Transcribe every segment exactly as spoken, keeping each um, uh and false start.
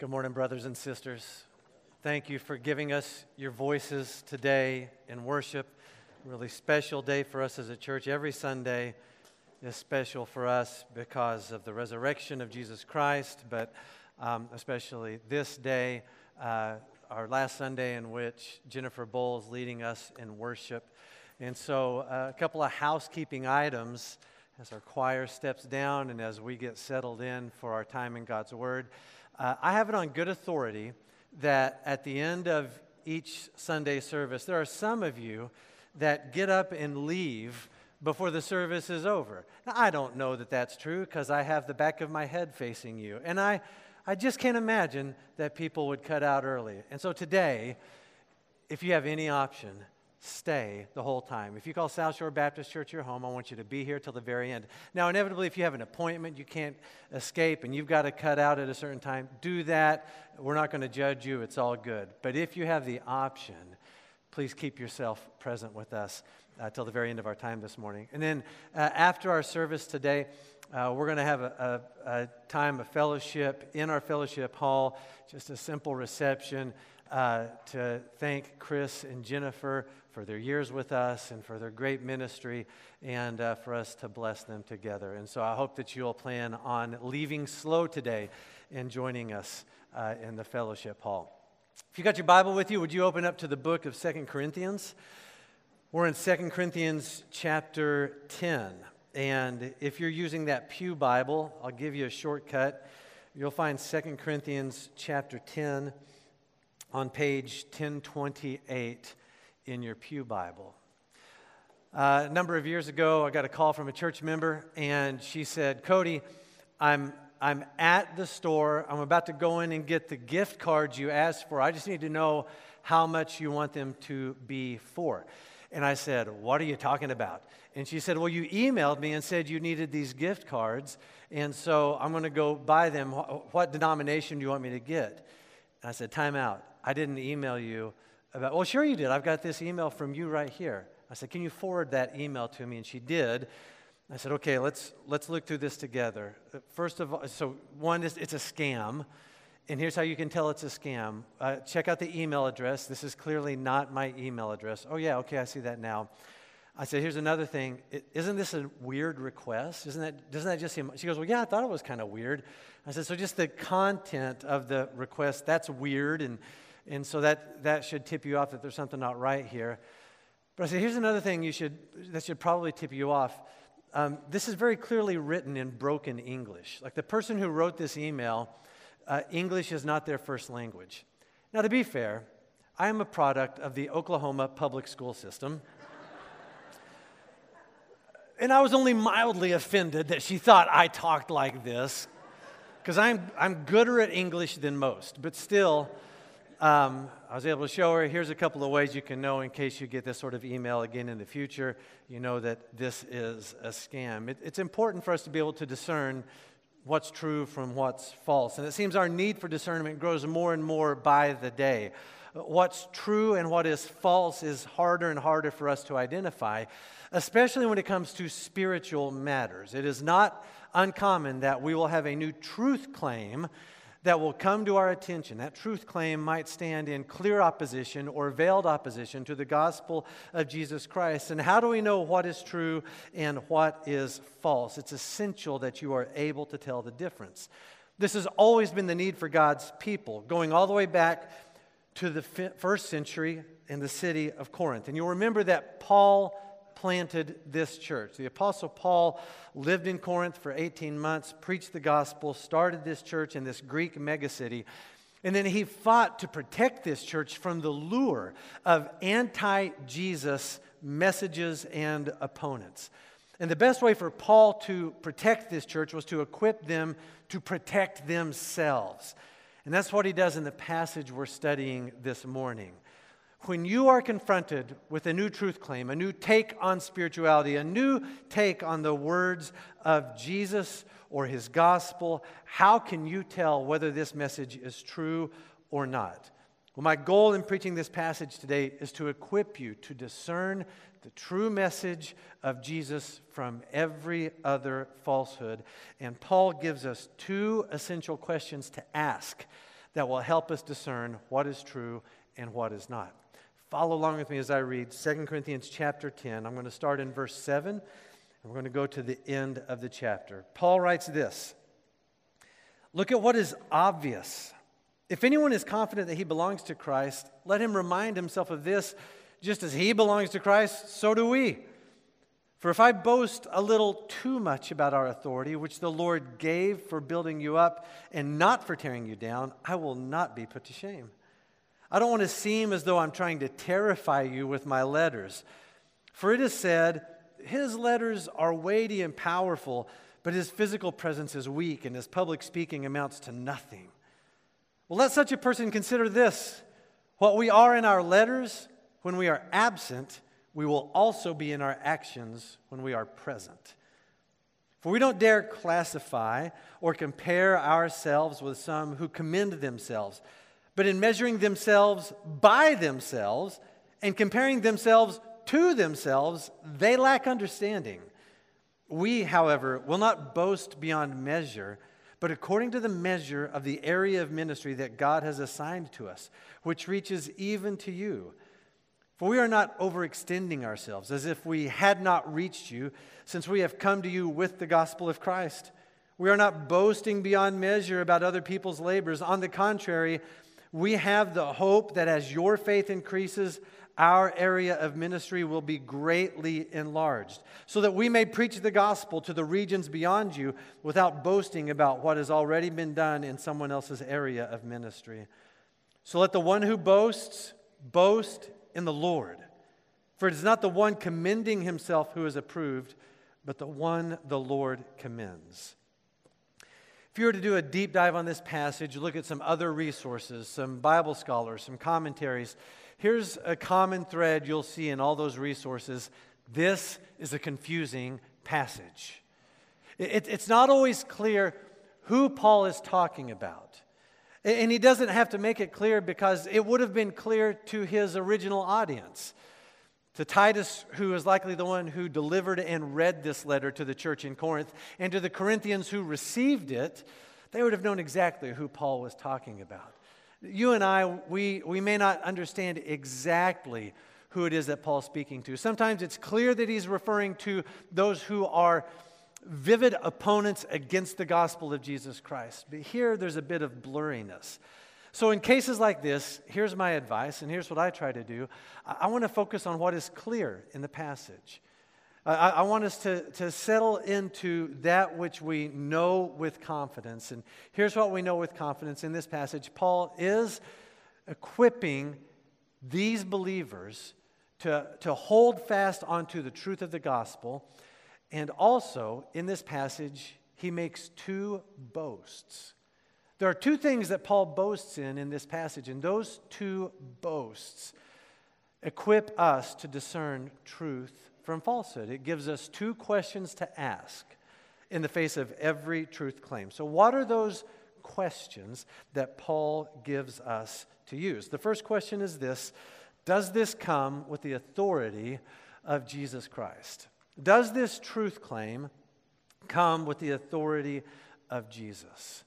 Good morning, brothers and sisters. Thank you for giving us your voices today in worship. Really special day for us as a church. Every Sunday is special for us because of the resurrection of Jesus Christ, but um, especially this day, uh, our last Sunday in which Jennifer Bull is leading us in worship. And so uh, a couple of housekeeping items as our choir steps down and as we get settled in for our time in God's Word. Uh, I have it on good authority that at the end of each Sunday service, there are some of you that get up and leave before the service is over. Now, I don't know that that's true because I have the back of my head facing you. And I, I just can't imagine that people would cut out early. And so today, if you have any option, stay the whole time. If you call South Shore Baptist Church your home, I want you to be here till the very end. Now, inevitably, if you have an appointment you can't escape and you've got to cut out at a certain time, do that. We're not going to judge you. It's all good. But if you have the option, please keep yourself present with us uh, till the very end of our time this morning. And then uh, after our service today, uh, we're going to have a, a, a time of fellowship in our fellowship hall, just a simple reception uh, to thank Chris and Jennifer for their years with us and for their great ministry, and uh, for us to bless them together. And so I hope that you'll plan on leaving slow today and joining us uh, in the fellowship hall. If you got your Bible with you, would you open up to the book of Second Corinthians? We're in Second Corinthians chapter ten. And if you're using that Pew Bible, I'll give you a shortcut. You'll find Second Corinthians chapter ten on page ten twenty-eight in your Pew Bible. Uh, a number of years ago, I got a call from a church member, and she said, Cody, I'm I'm at the store. I'm about to go in and get the gift cards you asked for. I just need to know how much you want them to be for. And I said, what are you talking about? And she said, well, you emailed me and said you needed these gift cards, and so I'm going to go buy them. What denomination do you want me to get? And I said, time out. I didn't email you about, well, sure you did. I've got this email from you right here. I said, can you forward that email to me? And she did. I said, okay, let's let's look through this together. First of all, so one is it's a scam. And here's how you can tell it's a scam. Uh, check out the email address. This is clearly not my email address. Oh, yeah, okay, I see that now. I said, here's another thing. It, isn't this a weird request? Isn't that, doesn't that just seem, she goes, well, yeah, I thought it was kind of weird. I said, so just the content of the request, that's weird, and And so that, that should tip you off that there's something not right here. But I said, here's another thing you should that should probably tip you off. Um, this is very clearly written in broken English. Like the person who wrote this email, uh, English is not their first language. Now, to be fair, I am a product of the Oklahoma public school system. And I was only mildly offended that she thought I talked like this, because I'm I'm gooder at English than most, but still, Um, I was able to show her, here's a couple of ways you can know in case you get this sort of email again in the future, you know that this is a scam. It, it's important for us to be able to discern what's true from what's false. And it seems our need for discernment grows more and more by the day. What's true and what is false is harder and harder for us to identify, especially when it comes to spiritual matters. It is not uncommon that we will have a new truth claim that will come to our attention. That truth claim might stand in clear opposition or veiled opposition to the gospel of Jesus Christ. And how do we know what is true and what is false? It's essential that you are able to tell the difference. This has always been the need for God's people, going all the way back to the first century in the city of Corinth. And you'll remember that Paul planted this church. The Apostle Paul lived in Corinth for eighteen months, preached the gospel, started this church in this Greek megacity, and then he fought to protect this church from the lure of anti-Jesus messages and opponents. And the best way for Paul to protect this church was to equip them to protect themselves. And that's what he does in the passage we're studying this morning. When you are confronted with a new truth claim, a new take on spirituality, a new take on the words of Jesus or his gospel, how can you tell whether this message is true or not? Well, my goal in preaching this passage today is to equip you to discern the true message of Jesus from every other falsehood. And Paul gives us two essential questions to ask that will help us discern what is true and what is not. Follow along with me as I read Second Corinthians chapter ten. I'm going to start in verse seven, and we're going to go to the end of the chapter. Paul writes this: "Look at what is obvious. If anyone is confident that he belongs to Christ, let him remind himself of this: just as he belongs to Christ, so do we. For if I boast a little too much about our authority, which the Lord gave for building you up and not for tearing you down, I will not be put to shame. I don't want to seem as though I'm trying to terrify you with my letters. For it is said, his letters are weighty and powerful, but his physical presence is weak and his public speaking amounts to nothing. Well, let such a person consider this: what we are in our letters, when we are absent, we will also be in our actions when we are present. For we don't dare classify or compare ourselves with some who commend themselves, but in measuring themselves by themselves and comparing themselves to themselves, they lack understanding. We, however, will not boast beyond measure, but according to the measure of the area of ministry that God has assigned to us, which reaches even to you. For we are not overextending ourselves as if we had not reached you, since we have come to you with the gospel of Christ. We are not boasting beyond measure about other people's labors. On the contrary, we have the hope that as your faith increases, our area of ministry will be greatly enlarged, so that we may preach the gospel to the regions beyond you without boasting about what has already been done in someone else's area of ministry. So let the one who boasts, boast in the Lord. For it is not the one commending himself who is approved, but the one the Lord commends." If you were to do a deep dive on this passage, look at some other resources, some Bible scholars, some commentaries, here's a common thread you'll see in all those resources. This is a confusing passage. It, it's not always clear who Paul is talking about. And he doesn't have to make it clear because it would have been clear to his original audience. To Titus, who is likely the one who delivered and read this letter to the church in Corinth, and to the Corinthians who received it, they would have known exactly who Paul was talking about. You and I, we, we may not understand exactly who it is that Paul's speaking to. Sometimes it's clear that he's referring to those who are vivid opponents against the gospel of Jesus Christ. But here there's a bit of blurriness. So in cases like this, here's my advice, and here's what I try to do. I, I want to focus on what is clear in the passage. I, I want us to, to settle into that which we know with confidence. And here's what we know with confidence in this passage. Paul is equipping these believers to, to hold fast onto the truth of the gospel. And also, in this passage, he makes two boasts. There are two things that Paul boasts in in this passage, and those two boasts equip us to discern truth from falsehood. It gives us two questions to ask in the face of every truth claim. So what are those questions that Paul gives us to use? The first question is this: does this come with the authority of Jesus Christ? Does this truth claim come with the authority of Jesus?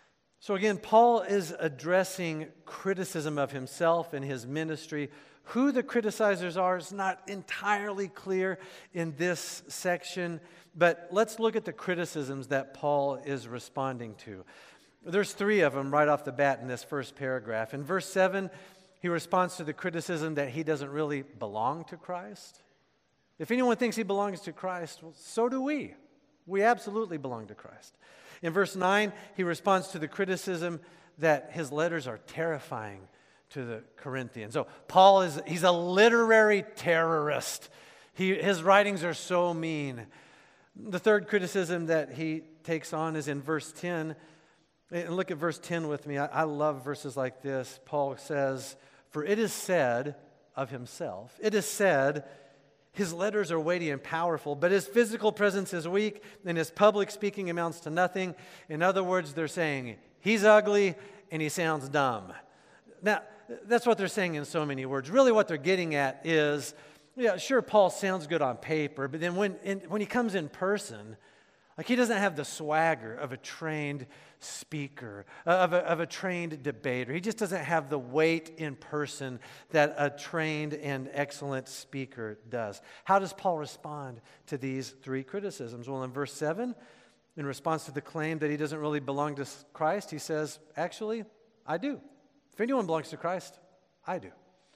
So again, Paul is addressing criticism of himself and his ministry. Who the criticizers are is not entirely clear in this section, but let's look at the criticisms that Paul is responding to. There's three of them right off the bat in this first paragraph. In verse seven, he responds to the criticism that he doesn't really belong to Christ. If anyone thinks he belongs to Christ, well, so do we. We absolutely belong to Christ. In verse nine, he responds to the criticism that his letters are terrifying to the Corinthians. So Paul is he's a literary terrorist. He, his writings are so mean. The third criticism that he takes on is in verse ten. And look at verse ten with me. I, I love verses like this. Paul says, "For it is said of himself, it is said, his letters are weighty and powerful, but his physical presence is weak, and his public speaking amounts to nothing." In other words, they're saying, he's ugly and he sounds dumb. Now, that's what they're saying in so many words. Really what they're getting at is, yeah, sure, Paul sounds good on paper, but then when in, when he comes in person, Like he doesn't have the swagger of a trained speaker, uh, of, a, of a trained debater. He just doesn't have the weight in person that a trained and excellent speaker does. How does Paul respond to these three criticisms? Well, in verse seven, in response to the claim that he doesn't really belong to Christ, he says, actually, I do. If anyone belongs to Christ, I do.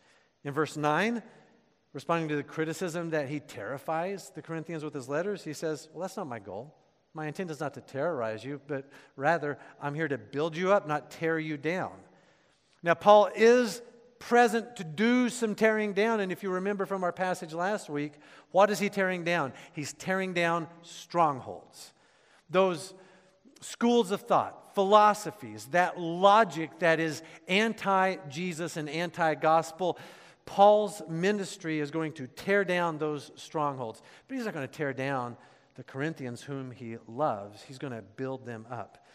In verse nine, responding to the criticism that he terrifies the Corinthians with his letters, he says, well, that's not my goal. My intent is not to terrorize you, but rather I'm here to build you up, not tear you down. Now, Paul is present to do some tearing down, and if you remember from our passage last week, what is he tearing down? He's tearing down strongholds. Those schools of thought, philosophies, that logic that is anti-Jesus and anti-gospel. Paul's ministry is going to tear down those strongholds, but he's not going to tear down the Corinthians whom he loves. He's going to build them up.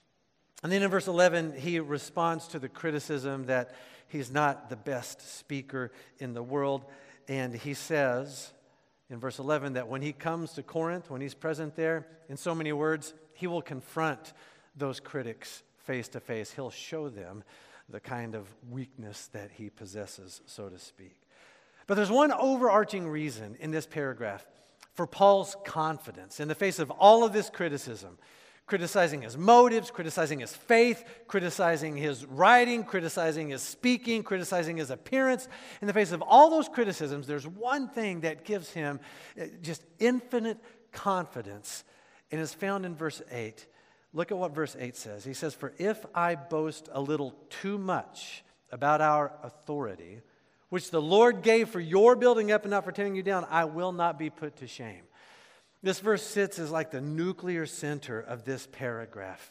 And then in verse eleven, he responds to the criticism that he's not the best speaker in the world. And he says in verse eleven that when he comes to Corinth, when he's present there, in so many words, he will confront those critics face to face. He'll show them the kind of weakness that he possesses, so to speak. But there's one overarching reason in this paragraph for Paul's confidence in the face of all of this criticism, criticizing his motives, criticizing his faith, criticizing his writing, criticizing his speaking, criticizing his appearance. In the face of all those criticisms, there's one thing that gives him just infinite confidence, and is found in verse eight. Look at what verse eight says. He says, "For if I boast a little too much about our authority, which the Lord gave for your building up and not for tearing you down, I will not be put to shame." This verse sits as like the nuclear center of this paragraph.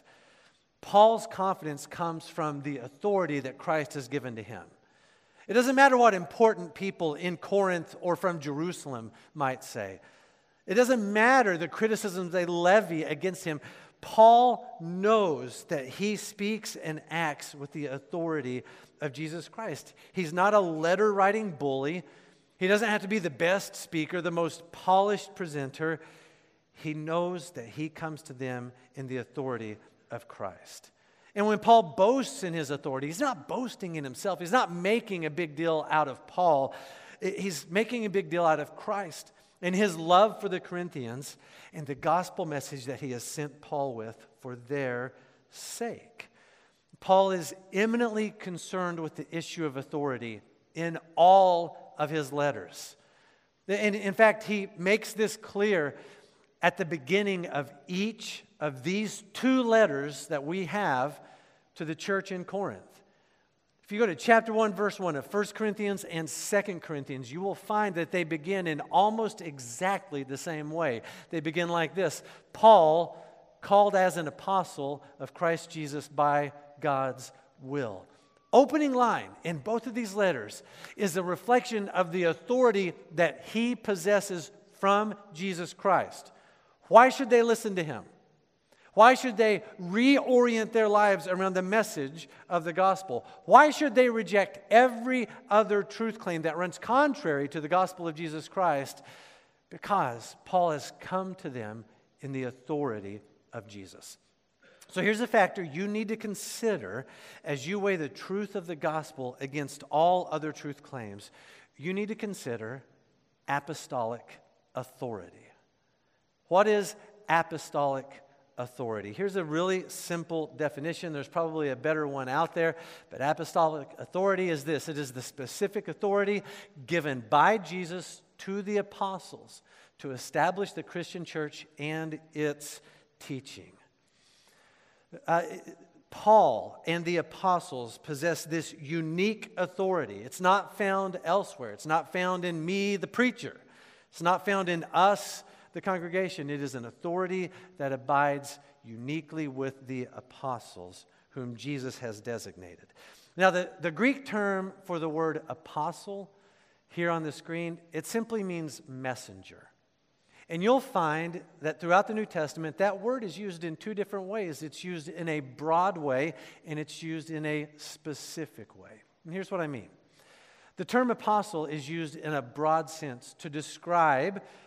Paul's confidence comes from the authority that Christ has given to him. It doesn't matter what important people in Corinth or from Jerusalem might say. It doesn't matter the criticisms they levy against him. Paul knows that he speaks and acts with the authority of Jesus Christ. He's not a letter-writing bully. He doesn't have to be the best speaker, the most polished presenter. He knows that he comes to them in the authority of Christ. And when Paul boasts in his authority, he's not boasting in himself. He's not making a big deal out of Paul. He's making a big deal out of Christ and his love for the Corinthians and the gospel message that he has sent Paul with for their sake. Paul is eminently concerned with the issue of authority in all of his letters. And in fact, he makes this clear at the beginning of each of these two letters that we have to the church in Corinth. If you go to chapter one, verse one of First Corinthians and Second Corinthians, you will find that they begin in almost exactly the same way. They begin like this: Paul, called as an apostle of Christ Jesus by God's will. Opening line in both of these letters is a reflection of the authority that he possesses from Jesus Christ. Why should they listen to him? Why should they reorient their lives around the message of the gospel? Why should they reject every other truth claim that runs contrary to the gospel of Jesus Christ? Because Paul has come to them in the authority of Jesus. So here's a factor you need to consider as you weigh the truth of the gospel against all other truth claims. You need to consider apostolic authority. What is apostolic authority? Here's a really simple definition. There's probably a better one out there, but apostolic authority is this: it is the specific authority given by Jesus to the apostles to establish the Christian church and its teaching. Uh, Paul and the apostles possess this unique authority. It's not found elsewhere. It's not found in me, the preacher. It's not found in us, the congregation. It is an authority that abides uniquely with the apostles whom Jesus has designated. Now, the, the Greek term for the word apostle here on the screen, it simply means messenger. And you'll find that throughout the New Testament, that word is used in two different ways. It's used in a broad way, and it's used in a specific way. And here's what I mean. The term apostle is used in a broad sense to describe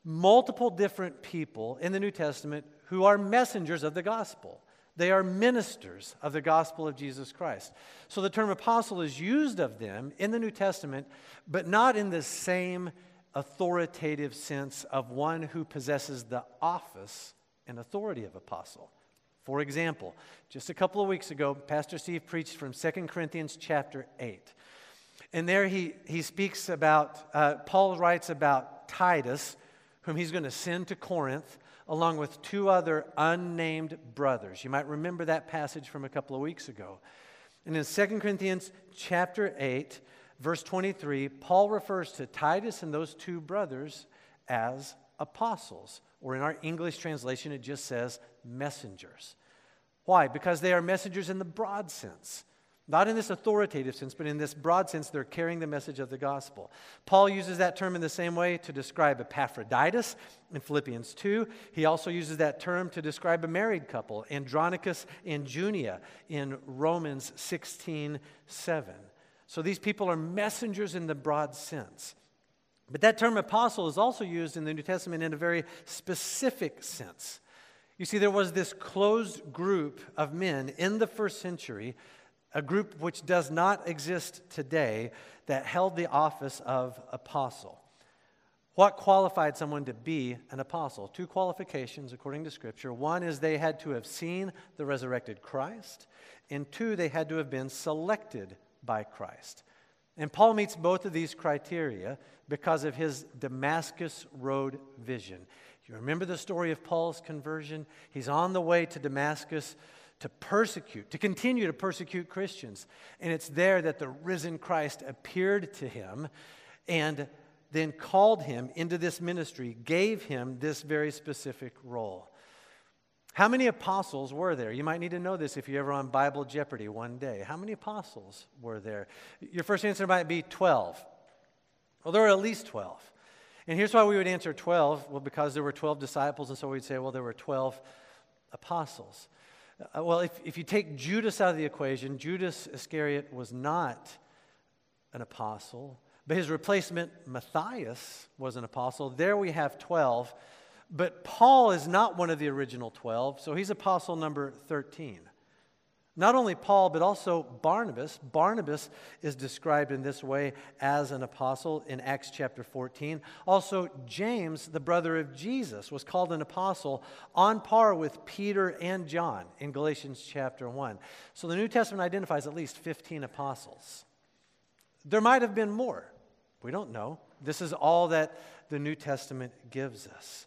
multiple different people in the New Testament who are messengers of the gospel. They are ministers of the gospel of Jesus Christ. So the term apostle is used of them in the New Testament, but not in the same authoritative sense of one who possesses the office and authority of apostle. For example, just a couple of weeks ago, Pastor Steve preached from Second Corinthians chapter eight. And there he, he speaks about, uh, Paul writes about Titus, whom he's going to send to Corinth, along with two other unnamed brothers. You might remember that passage from a couple of weeks ago. And in Second Corinthians chapter eight, verse twenty-three, Paul refers to Titus and those two brothers as apostles. Or in our English translation, it just says messengers. Why? Because they are messengers in the broad sense. Not in this authoritative sense, but in this broad sense, they're carrying the message of the gospel. Paul uses that term in the same way to describe Epaphroditus in Philippians two. He also uses that term to describe a married couple, Andronicus and Junia, in Romans sixteen seven. So these people are messengers in the broad sense. But that term apostle is also used in the New Testament in a very specific sense. You see, there was this closed group of men in the first century, a group which does not exist today, that held the office of apostle. What qualified someone to be an apostle? Two qualifications according to Scripture. One is they had to have seen the resurrected Christ, and two, they had to have been selected by Christ. And Paul meets both of these criteria because of his Damascus Road vision. You remember the story of Paul's conversion? He's on the way to Damascus to persecute, to continue to persecute Christians. And it's there that the risen Christ appeared to him and then called him into this ministry, gave him this very specific role. How many apostles were there? You might need to know this if you're ever on Bible Jeopardy one day. How many apostles were there? Your first answer might be twelve. Well, there were at least twelve. And here's why we would answer twelve. Well, because there were twelve disciples, and so we'd say, well, there were twelve apostles. Uh, well, if, if you take Judas out of the equation, Judas Iscariot was not an apostle, but his replacement, Matthias, was an apostle. There we have twelve. But Paul is not one of the original twelve, so he's apostle number thirteen. Not only Paul, but also Barnabas. Barnabas is described in this way as an apostle in Acts chapter fourteen. Also, James, the brother of Jesus, was called an apostle on par with Peter and John in Galatians chapter one. So the New Testament identifies at least fifteen apostles. There might have been more. We don't know. This is all that the New Testament gives us.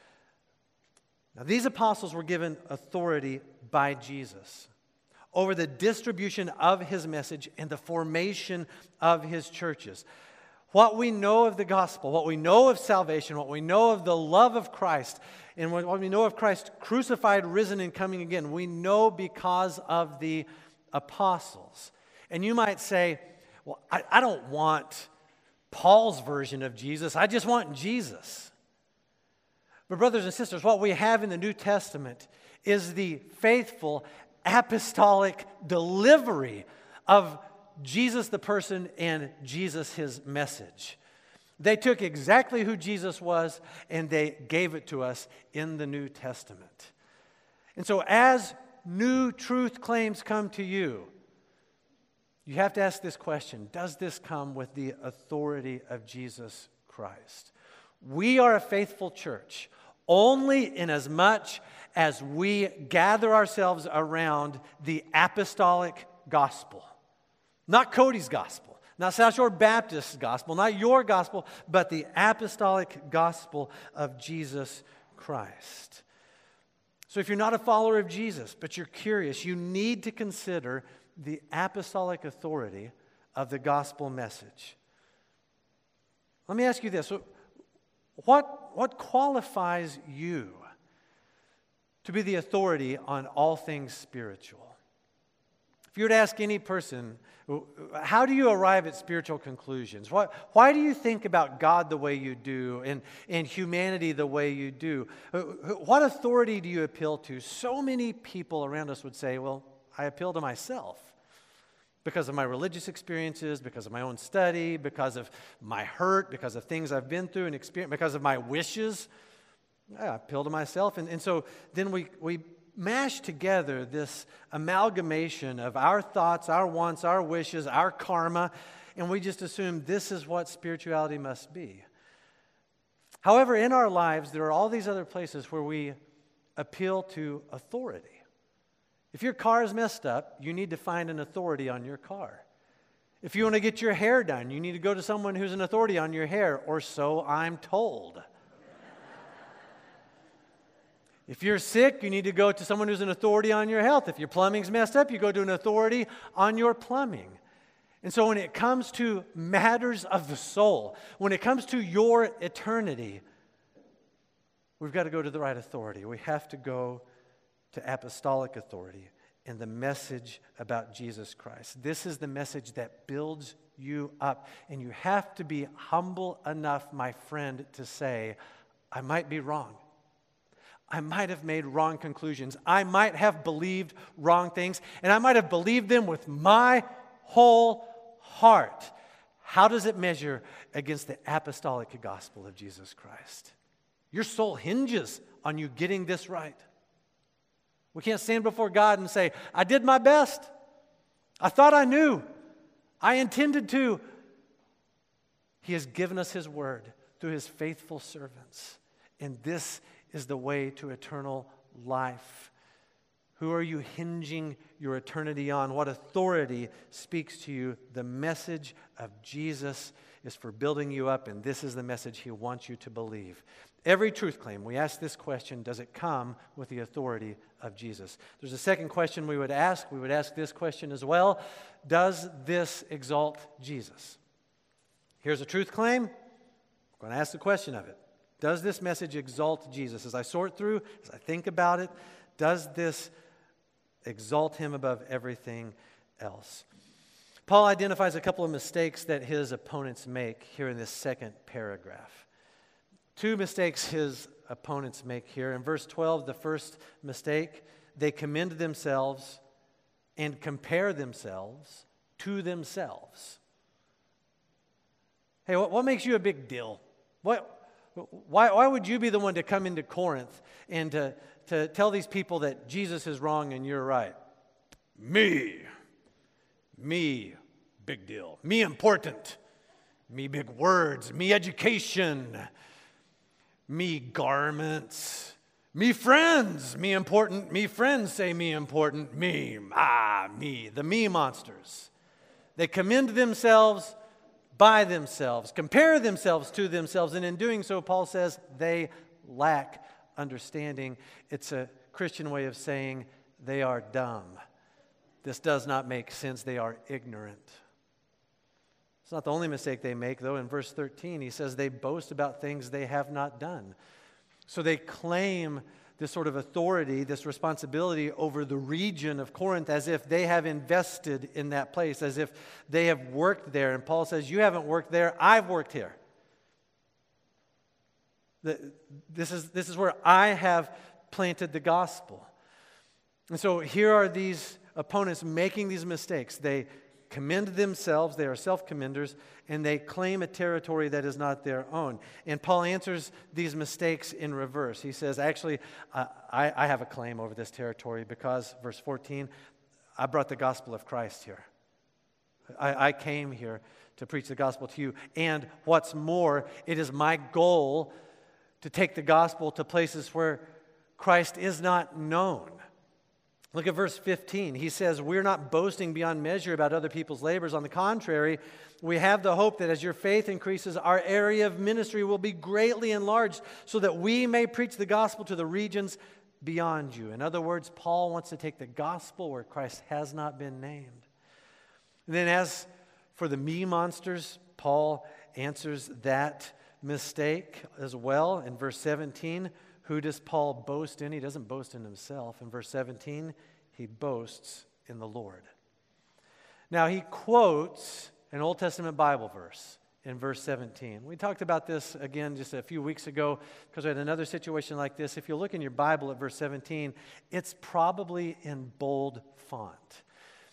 Now, these apostles were given authority by Jesus over the distribution of his message and the formation of his churches. What we know of the gospel, what we know of salvation, what we know of the love of Christ, and what we know of Christ crucified, risen, and coming again, we know because of the apostles. And you might say, well, I, I don't want Paul's version of Jesus. I just want Jesus. But brothers and sisters, what we have in the New Testament is the faithful apostolic delivery of Jesus the person and Jesus his message. They took exactly who Jesus was and they gave it to us in the New Testament. And so as new truth claims come to you, you have to ask this question: does this come with the authority of Jesus Christ? We are a faithful church only in as much as we gather ourselves around the apostolic gospel. Not Cody's gospel, not South Shore Baptist's gospel, not your gospel, but the apostolic gospel of Jesus Christ. So if you're not a follower of Jesus, but you're curious, you need to consider the apostolic authority of the gospel message. Let me ask you this. What, what qualifies you to be the authority on all things spiritual? If you were to ask any person, how do you arrive at spiritual conclusions? What, why do you think about God the way you do and, and humanity the way you do? What authority do you appeal to? So many people around us would say, well, I appeal to myself. because of my religious experiences, because of my own study, because of my hurt, because of things I've been through and experienced, because of my wishes. Yeah, I appeal to myself. And, and so then we, we mash together this amalgamation of our thoughts, our wants, our wishes, our karma, and we just assume this is what spirituality must be. However, in our lives, there are all these other places where we appeal to authority. If your car is messed up, you need to find an authority on your car. If you want to get your hair done, you need to go to someone who's an authority on your hair, or so I'm told. If you're sick, you need to go to someone who's an authority on your health. If your plumbing's messed up, you go to an authority on your plumbing. And so when it comes to matters of the soul, when it comes to your eternity, we've got to go to the right authority. We have to go to apostolic authority and the message about Jesus Christ. This is the message that builds you up. And you have to be humble enough, my friend, to say, I might be wrong. I might have made wrong conclusions. I might have believed wrong things, and I might have believed them with my whole heart. How does it measure against the apostolic gospel of Jesus Christ? Your soul hinges on you getting this right. We can't stand before God and say, I did my best. I thought I knew. I intended to. He has given us His word through His faithful servants. And this is the way to eternal life. Who are you hinging your eternity on? What authority speaks to you? The message of Jesus is for building you up, and this is the message He wants you to believe. Every truth claim, we ask this question, does it come with the authority of Jesus? There's a second question we would ask. We would ask this question as well. Does this exalt Jesus? Here's a truth claim. We're going to ask the question of it. Does this message exalt Jesus? As I sort through, as I think about it, does this exalt Him above everything else? Paul identifies a couple of mistakes that his opponents make here in this second paragraph. Two mistakes his opponents make here. In verse twelve, the first mistake, they commend themselves and compare themselves to themselves. Hey, what, what makes you a big deal? What, why, why would you be the one to come into Corinth and to, to tell these people that Jesus is wrong and you're right? Me. Me, big deal. Me important. Me big words. Me education. Me garments. Me friends. Me important. Me friends say me important. Me. Ah, me. The me monsters. They commend themselves by themselves, compare themselves to themselves, and in doing so, Paul says they lack understanding. It's a Christian way of saying they are dumb. This does not make sense. They are ignorant. It's not the only mistake they make, though. In verse thirteen, he says they boast about things they have not done. So they claim this sort of authority, this responsibility over the region of Corinth as if they have invested in that place, as if they have worked there. And Paul says, you haven't worked there, I've worked here. This is, this is where I have planted the gospel. And so here are these opponents making these mistakes. They commend themselves, they are self-commenders, and they claim a territory that is not their own. And Paul answers these mistakes in reverse. He says, actually, uh, I, I have a claim over this territory because, verse fourteen, I brought the gospel of Christ here. I, I came here to preach the gospel to you. And what's more, it is my goal to take the gospel to places where Christ is not known. Look at verse fifteen. He says, we're not boasting beyond measure about other people's labors. On the contrary, we have the hope that as your faith increases, our area of ministry will be greatly enlarged so that we may preach the gospel to the regions beyond you. In other words, Paul wants to take the gospel where Christ has not been named. And then as for the me monsters, Paul answers that mistake as well. In verse seventeen, who does Paul boast in? He doesn't boast in himself. In verse seventeen, he boasts in the Lord. Now, he quotes an Old Testament Bible verse in verse seventeen. We talked about this again just a few weeks ago because we had another situation like this. If you look in your Bible at verse seventeen, it's probably in bold font.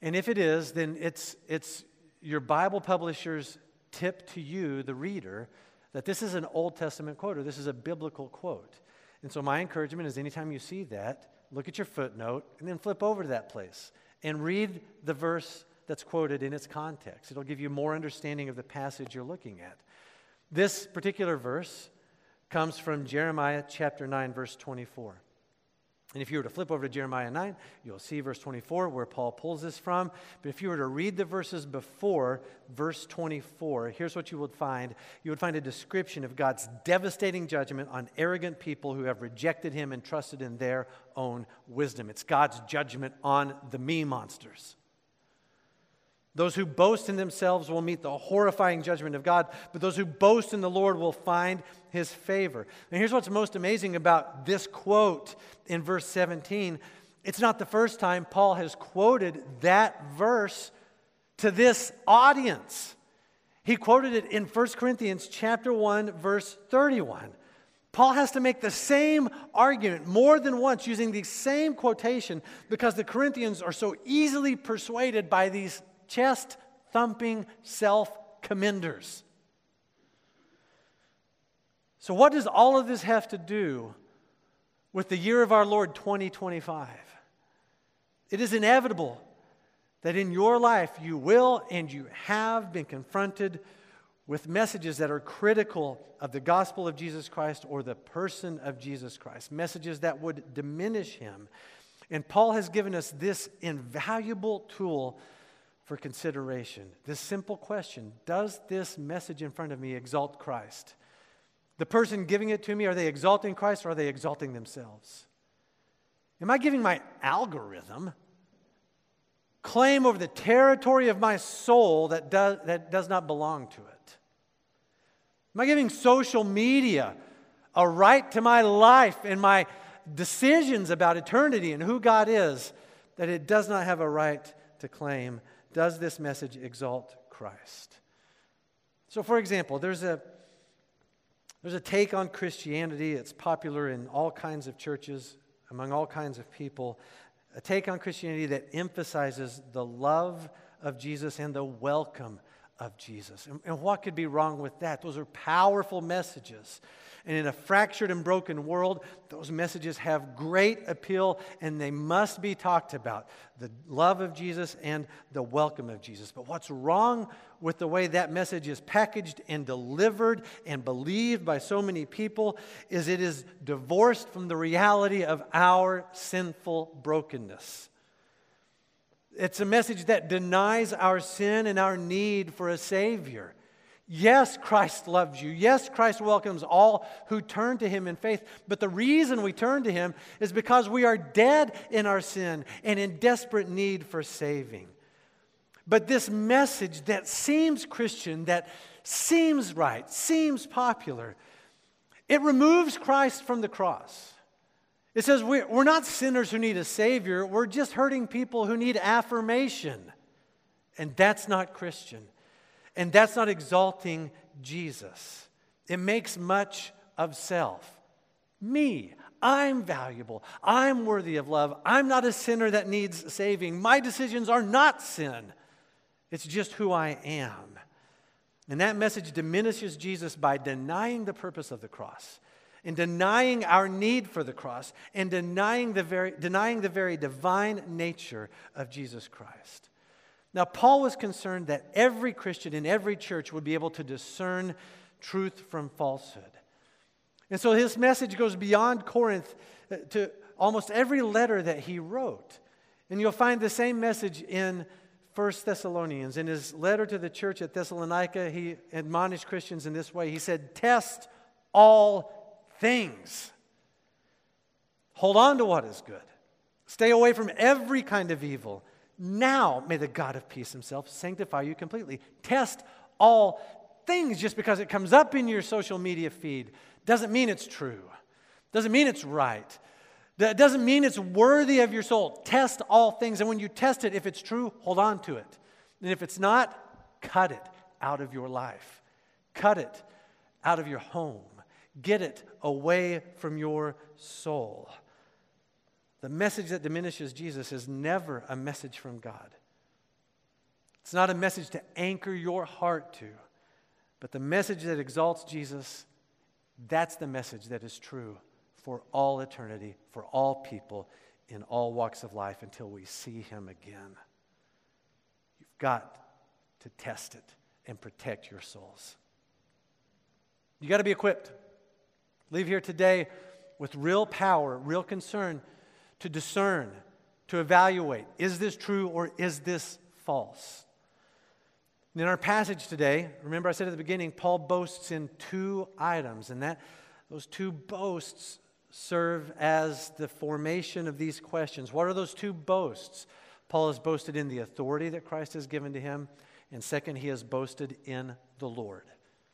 And if it is, then it's, it's your Bible publisher's tip to you, the reader, that this is an Old Testament quote, or this is a biblical quote. And so my encouragement is anytime you see that, look at your footnote and then flip over to that place and read the verse that's quoted in its context. It'll give you more understanding of the passage you're looking at. This particular verse comes from Jeremiah chapter nine, verse twenty-four. And if you were to flip over to Jeremiah nine, you'll see verse twenty-four where Paul pulls this from. But if you were to read the verses before verse twenty-four, here's what you would find. You would find a description of God's devastating judgment on arrogant people who have rejected him and trusted in their own wisdom. It's God's judgment on the me monsters. Those who boast in themselves will meet the horrifying judgment of God, but those who boast in the Lord will find his favor. And here's what's most amazing about this quote in verse seventeen. It's not the first time Paul has quoted that verse to this audience. He quoted it in First Corinthians chapter one, verse thirty-one. Paul has to make the same argument more than once using the same quotation because the Corinthians are so easily persuaded by these chest-thumping self-commenders. So what does all of this have to do with the year of our Lord twenty twenty-five? It is inevitable that in your life you will and you have been confronted with messages that are critical of the gospel of Jesus Christ or the person of Jesus Christ, messages that would diminish him. And Paul has given us this invaluable tool for consideration. This simple question: does this message in front of me exalt Christ? The person giving it to me, are they exalting Christ or are they exalting themselves? Am I giving my algorithm claim over the territory of my soul that does, that does not belong to it? Am I giving social media a right to my life and my decisions about eternity and who God is that it does not have a right to claim? Does this message exalt Christ? So, for example, there's a there's a take on Christianity. It's popular in all kinds of churches, among all kinds of people. A take on Christianity that emphasizes the love of Jesus and the welcome of Jesus. And, and what could be wrong with that? Those are powerful messages. And in a fractured and broken world, those messages have great appeal and they must be talked about. The love of Jesus and the welcome of Jesus. But what's wrong with the way that message is packaged and delivered and believed by so many people is it is divorced from the reality of our sinful brokenness. It's a message that denies our sin and our need for a Savior. Yes, Christ loves you. Yes, Christ welcomes all who turn to him in faith. But the reason we turn to him is because we are dead in our sin and in desperate need for saving. But this message that seems Christian, that seems right, seems popular, it removes Christ from the cross. It says we're not sinners who need a Savior. We're just hurting people who need affirmation. And that's not Christian. And that's not exalting Jesus. It makes much of self. Me, I'm valuable. I'm worthy of love. I'm not a sinner that needs saving. My decisions are not sin. It's just who I am. And that message diminishes Jesus by denying the purpose of the cross and denying our need for the cross and denying the very, denying the very divine nature of Jesus Christ. Now, Paul was concerned that every Christian in every church would be able to discern truth from falsehood. And so his message goes beyond Corinth to almost every letter that he wrote. And you'll find the same message in First Thessalonians. In his letter to the church at Thessalonica, he admonished Christians in this way. He said, "Test all things. Hold on to what is good. Stay away from every kind of evil. Now may the God of peace himself sanctify you completely." Test all things. Just because it comes up in your social media feed doesn't mean it's true. Doesn't mean it's right. That doesn't mean it's worthy of your soul. Test all things. And when you test it, if it's true, hold on to it. And if it's not, cut it out of your life. Cut it out of your home. Get it away from your soul. The message that diminishes Jesus is never a message from God. It's not a message to anchor your heart to, but the message that exalts Jesus, that's the message that is true for all eternity, for all people, in all walks of life until we see him again. You've got to test it and protect your souls. You got to be equipped. Leave here today with real power, real concern to discern, to evaluate, is this true or is this false? In our passage today, remember I said at the beginning, Paul boasts in two items, and that those two boasts serve as the formation of these questions. What are those two boasts? Paul has boasted in the authority that Christ has given to him, and second, he has boasted in the Lord.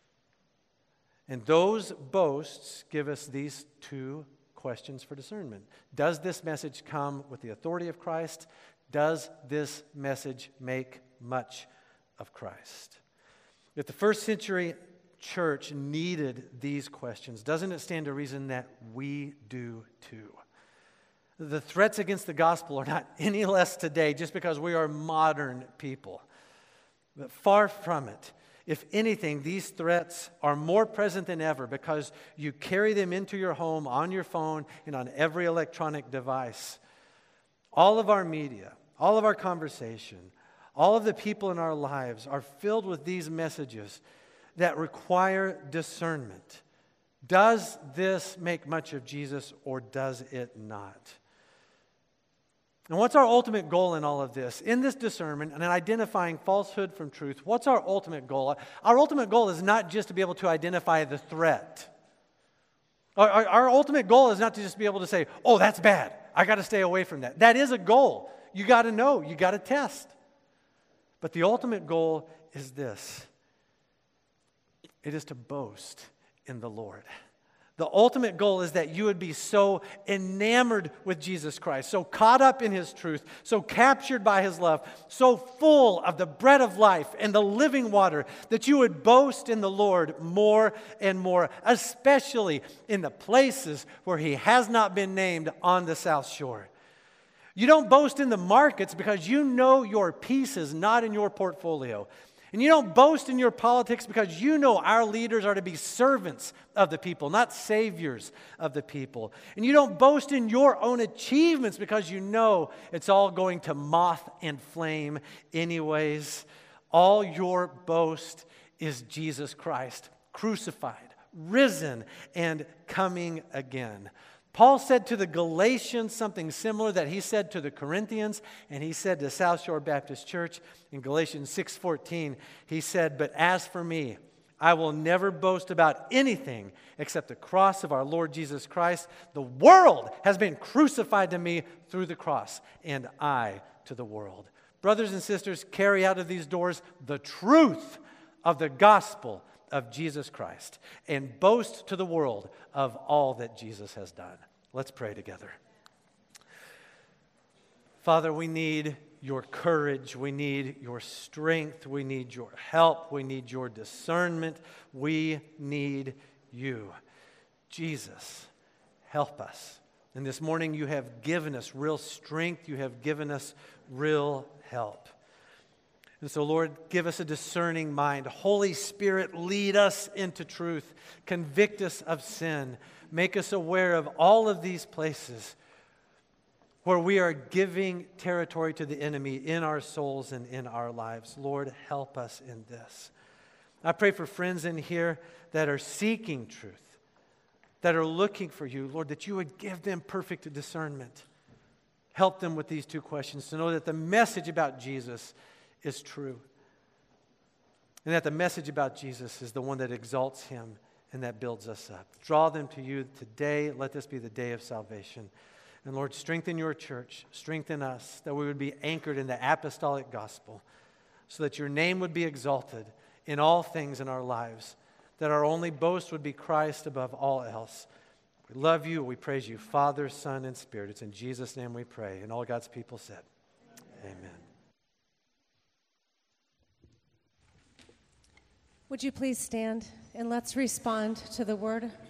And those boasts give us these two questions for discernment. Does this message come with the authority of Christ? Does this message make much of Christ? If the first century church needed these questions, doesn't it stand to reason that we do too? The threats against the gospel are not any less today just because we are modern people. But far from it. If anything, these threats are more present than ever because you carry them into your home, on your phone, and on every electronic device. All of our media, all of our conversation, all of the people in our lives are filled with these messages that require discernment. Does this make much of Jesus or does it not? And what's our ultimate goal in all of this? In this discernment and in identifying falsehood from truth, what's our ultimate goal? Our ultimate goal is not just to be able to identify the threat. Our, our, our ultimate goal is not to just be able to say, oh, that's bad. I got to stay away from that. That is a goal. You got to know. You got to test. But the ultimate goal is this. It is to boast in the Lord. The ultimate goal is that you would be so enamored with Jesus Christ, so caught up in his truth, so captured by his love, so full of the bread of life and the living water that you would boast in the Lord more and more, especially in the places where he has not been named on the South Shore. You don't boast in the markets because you know your peace is not in your portfolio. And you don't boast in your politics because you know our leaders are to be servants of the people, not saviors of the people. And you don't boast in your own achievements because you know it's all going to moth and flame anyways. All your boast is Jesus Christ, crucified, risen, and coming again. Paul said to the Galatians something similar that he said to the Corinthians, and he said to South Shore Baptist Church in Galatians six fourteen. He said, "But as for me, I will never boast about anything except the cross of our Lord Jesus Christ. The world has been crucified to me through the cross, and I to the world." Brothers and sisters, carry out of these doors the truth of the gospel of Jesus Christ and boast to the world of all that Jesus has done. Let's pray together. Father, we need your courage. We need your strength. We need your help. We need your discernment. We need you. Jesus, help us. And this morning you have given us real strength. You have given us real help. And so, Lord, give us a discerning mind. Holy Spirit, lead us into truth. Convict us of sin. Make us aware of all of these places where we are giving territory to the enemy in our souls and in our lives. Lord, help us in this. I pray for friends in here that are seeking truth, that are looking for you, Lord, that you would give them perfect discernment. Help them with these two questions to know that the message about Jesus is true. And that the message about Jesus is the one that exalts him and that builds us up. Draw them to you today. Let this be the day of salvation. And Lord, strengthen your church. Strengthen us that we would be anchored in the apostolic gospel so that your name would be exalted in all things in our lives. That our only boast would be Christ above all else. We love you. We praise you, Father, Son, and Spirit. It's in Jesus' name we pray. And all God's people said, amen. Amen. Would you please stand and let's respond to the word?